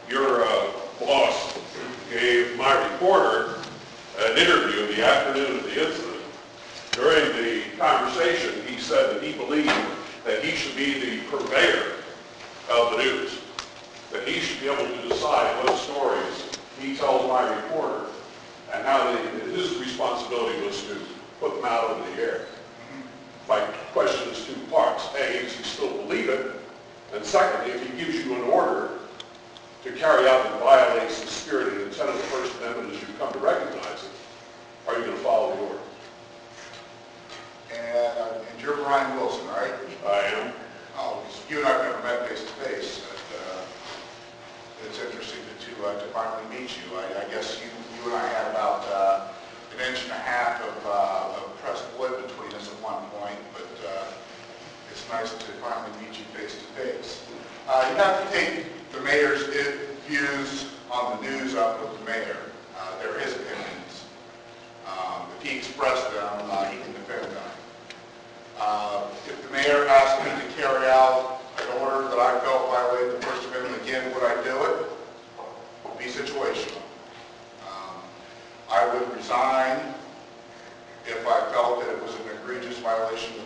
your boss gave my reporter an interview the afternoon of the incident. During the conversation, he said that he believed that he should be the purveyor of the news, that he should be able to decide what stories he tells my reporter, and how his responsibility was to put them out over the air. My question is two parts. A, does he still believe it? And secondly, if he gives you an order to carry out that violates the spirit and intent of the First Amendment as you've come to recognize it, are you going to follow the order? And you're Brian Wilson, right? I am. Oh, you and I have never met face to face. It's interesting to finally meet you. I guess you and I had about an inch and a half of press wood between us at one point, but it's nice to finally meet you face to face. You have to take the mayor's views on the news up with the mayor. They're his opinions. If he expressed them, he can defend them. If the mayor asked me to carry out an order that I felt violated the First Amendment again, would I do it? It would be situational. I would resign if I felt that it was an egregious violation of the